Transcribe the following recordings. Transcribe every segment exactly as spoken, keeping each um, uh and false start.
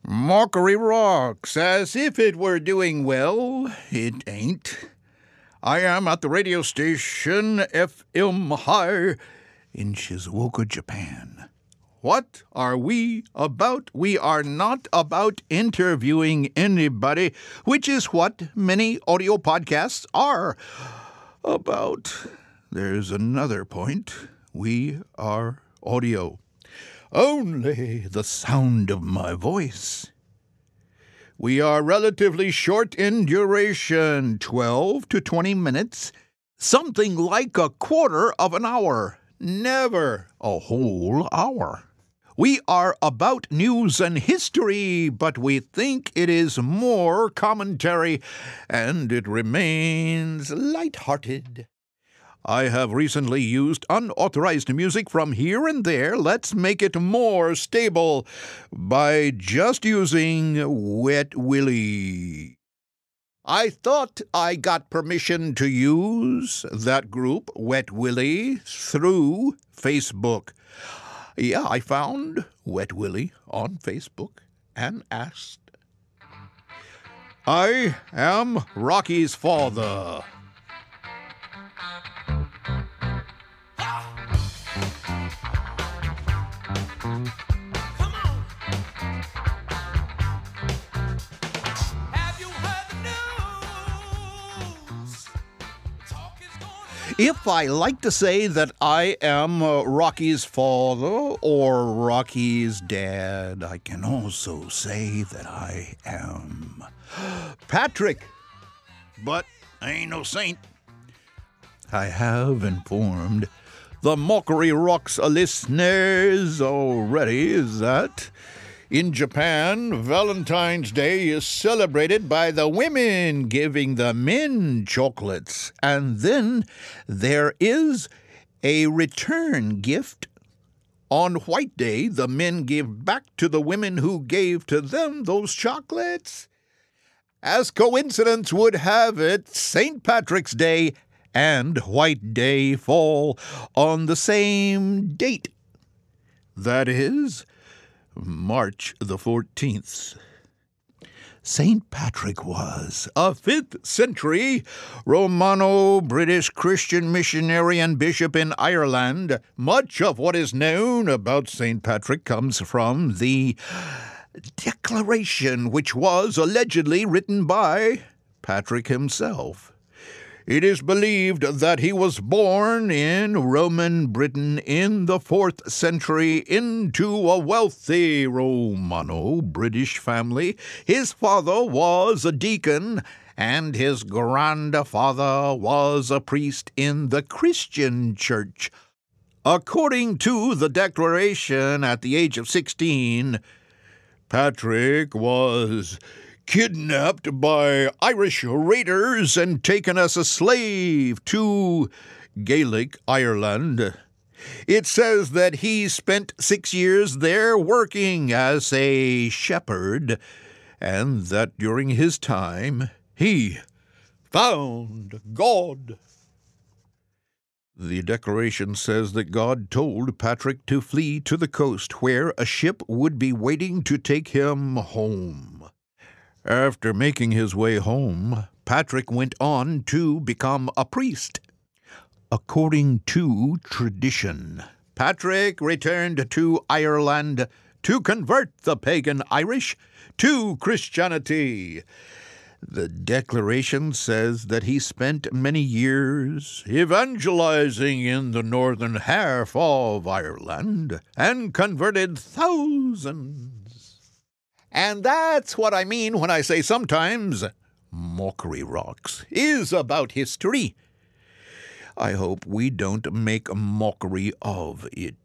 Mockery rocks, as if it were doing well. It ain't. I am at the radio station F M High in Shizuoka, Japan. What are we about? We are not about interviewing anybody, which is what many audio podcasts are about. There's another point. We are audio. Only the sound of my voice. We are relatively short in duration, twelve to twenty minutes, something like a quarter of an hour, never a whole hour. We are about news and history, but we think it is more commentary, and it remains light-hearted. I have recently used unauthorized music from here and there. Let's make it more stable by just using Wet Willie. I thought I got permission to use that group, Wet Willie, through Facebook. Yeah, I found Wet Willie on Facebook and asked. I am Rocky's father. If I like to say that I am uh, Rocky's father or Rocky's dad, I can also say that I am Patrick. But I ain't no saint. I have informed the Mockery Rocks listeners already that in Japan, Valentine's Day is celebrated by the women giving the men chocolates. And then there is a return gift. On White Day, the men give back to the women who gave to them those chocolates. As coincidence would have it, Saint Patrick's Day and White Day fall on the same date. That is March the fourteenth. Saint Patrick was a fifth century Romano-British Christian missionary and bishop in Ireland. Much of what is known about Saint Patrick comes from the Declaration, which was allegedly written by Patrick himself. It is believed that he was born in Roman Britain in the fourth century into a wealthy Romano-British family. His father was a deacon, and his grandfather was a priest in the Christian church. According to the Declaration, at the age of sixteen, Patrick was kidnapped by Irish raiders and taken as a slave to Gaelic Ireland. It says that he spent six years there working as a shepherd, and that during his time he found God. The Declaration says that God told Patrick to flee to the coast, where a ship would be waiting to take him home. After making his way home, Patrick went on to become a priest. According to tradition, Patrick returned to Ireland to convert the pagan Irish to Christianity. The Declaration says that he spent many years evangelizing in the northern half of Ireland and converted thousands. And that's what I mean when I say sometimes Mockery Rocks is about history. I hope we don't make mockery of it.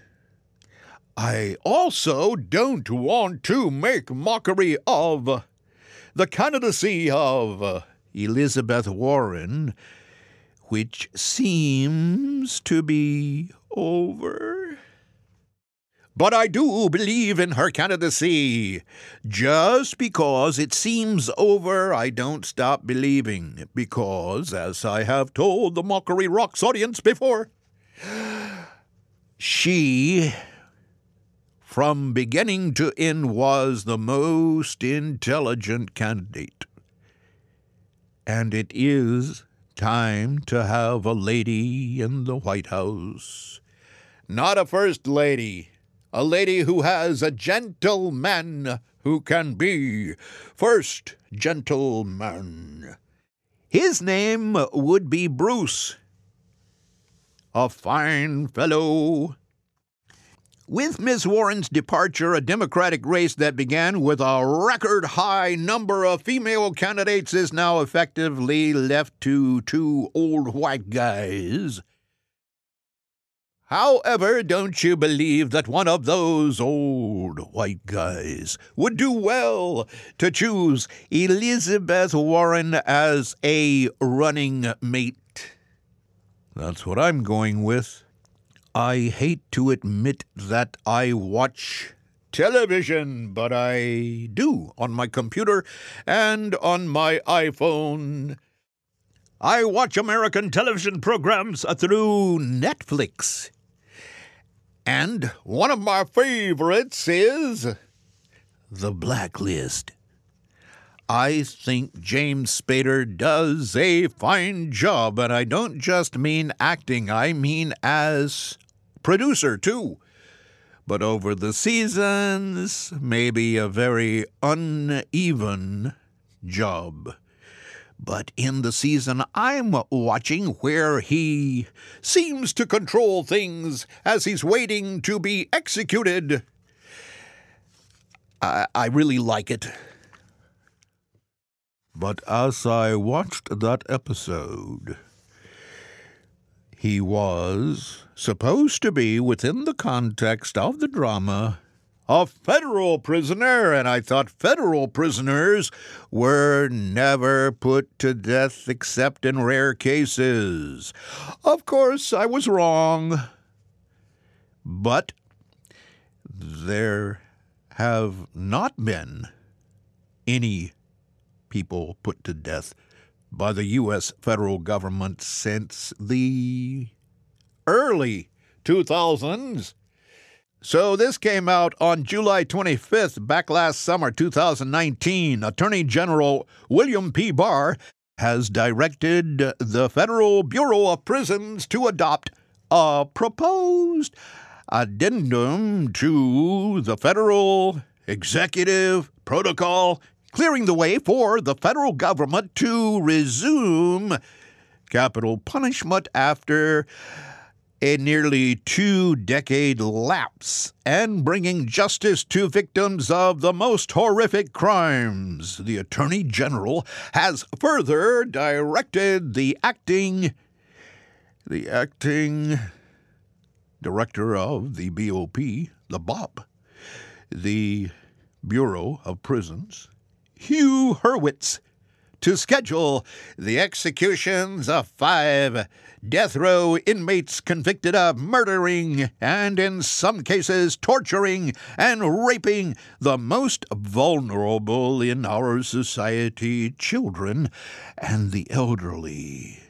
I also don't want to make mockery of the candidacy of Elizabeth Warren, which seems to be over. But I do believe in her candidacy. Just because it seems over, I don't stop believing. Because, as I have told the Mockery Rocks audience before, she from beginning to end was the most intelligent candidate. And it is time to have a lady in the White House. Not a first lady, a lady who has a gentleman who can be first gentleman. His name would be Bruce. A fine fellow. With Miz Warren's departure, a Democratic race that began with a record-high number of female candidates is now effectively left to two old white guys. However, don't you believe that one of those old white guys would do well to choose Elizabeth Warren as a running mate? That's what I'm going with. I hate to admit that I watch television, but I do on my computer and on my iPhone. I watch American television programs through Netflix. And one of my favorites is The Blacklist. I think James Spader does a fine job, and I don't just mean acting, I mean as producer, too. But over the seasons, maybe a very uneven job. But in the season I'm watching, where he seems to control things as he's waiting to be executed, I, I really like it. But as I watched that episode, he was supposed to be, within the context of the drama, a federal prisoner, and I thought federal prisoners were never put to death except in rare cases. Of course, I was wrong, but there have not been any people put to death by the U S federal government since the early two thousands. So this came out on July twenty-fifth, back last summer, two thousand nineteen. Attorney General William P. Barr has directed the Federal Bureau of Prisons to adopt a proposed addendum to the federal executive protocol, clearing the way for the federal government to resume capital punishment after a nearly two-decade lapse, and bringing justice to victims of the most horrific crimes. The Attorney General has further directed the acting, the acting director of the B O P, the B O P, the Bureau of Prisons, Hugh Hurwitz, to schedule the executions of five death row inmates convicted of murdering and, in some cases, torturing and raping the most vulnerable in our society, children and the elderly.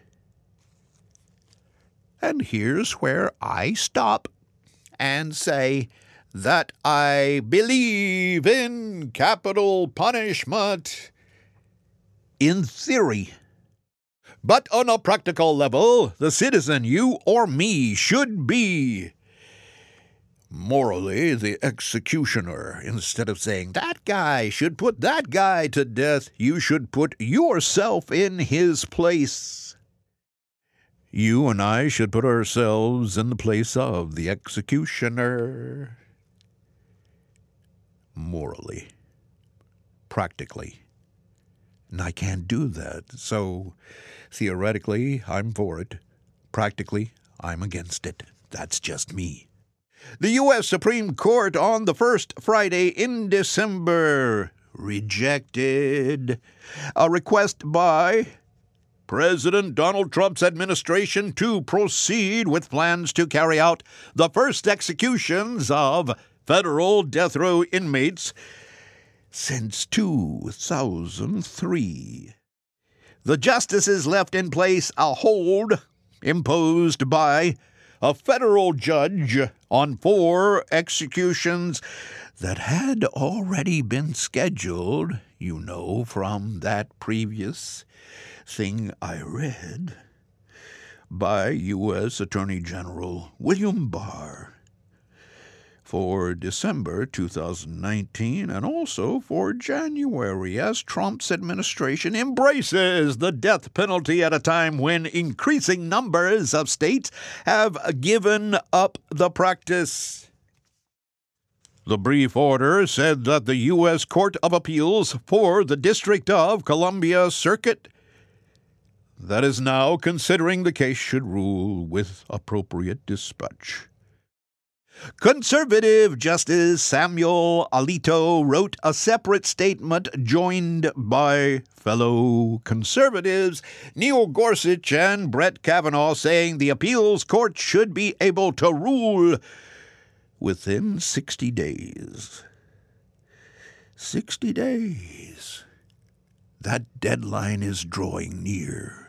And here's where I stop and say that I believe in capital punishment in theory. But on a practical level, the citizen, you or me, should be morally the executioner. Instead of saying, that guy should put that guy to death, you should put yourself in his place. You and I should put ourselves in the place of the executioner. Morally. Practically. And I can't do that. So, theoretically, I'm for it. Practically, I'm against it. That's just me. The U S Supreme Court on the first Friday in December rejected a request by President Donald Trump's administration to proceed with plans to carry out the first executions of federal death row inmates since two thousand three. The justices left in place a hold imposed by a federal judge on four executions that had already been scheduled, you know, from that previous thing I read, by U S Attorney General William Barr for December two thousand nineteen and also for January, as Trump's administration embraces the death penalty at a time when increasing numbers of states have given up the practice. The brief order said that the U S Court of Appeals for the District of Columbia Circuit that is now considering the case should rule with appropriate dispatch. Conservative Justice Samuel Alito wrote a separate statement joined by fellow conservatives Neil Gorsuch and Brett Kavanaugh, saying the appeals court should be able to rule within sixty days. sixty days. That deadline is drawing near.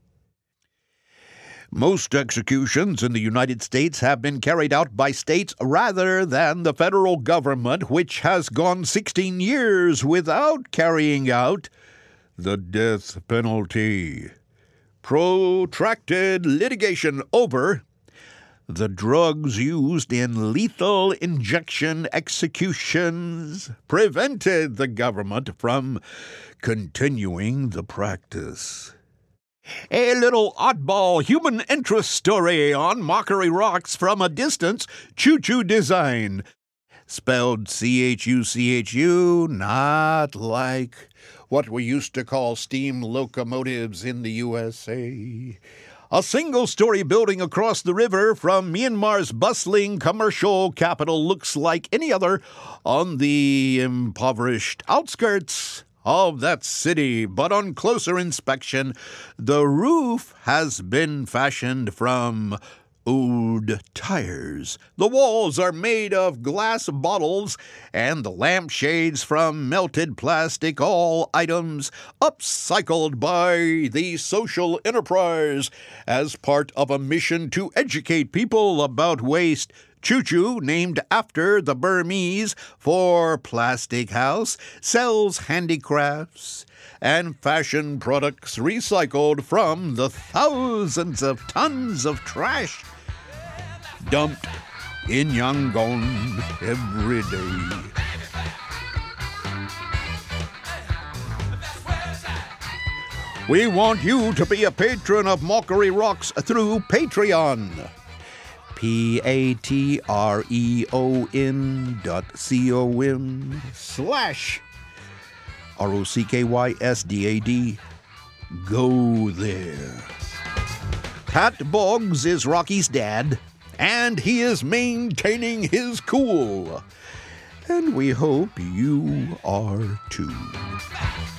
Most executions in the United States have been carried out by states rather than the federal government, which has gone sixteen years without carrying out the death penalty. Protracted litigation over the drugs used in lethal injection executions prevented the government from continuing the practice. A little oddball human interest story on Mockery Rocks from a distance, Choo-Choo Design. Spelled C H U C H U, not like what we used to call steam locomotives in the U S A. A single-story building across the river from Myanmar's bustling commercial capital looks like any other on the impoverished outskirts of that city, but on closer inspection, the roof has been fashioned from old tires. The walls are made of glass bottles, and the lampshades from melted plastic, all items upcycled by the social enterprise as part of a mission to educate people about waste. Choo-Choo, named after the Burmese for Plastic House, sells handicrafts and fashion products recycled from the thousands of tons of trash dumped in Yangon every day. We want you to be a patron of Mockery Rocks through Patreon. P-A-T-R-E-O-N dot C-O-M slash R-O-C-K-Y-S-D-A-D. Go there. Pat Boggs is Rocky's dad, and he is maintaining his cool. And we hope you are too.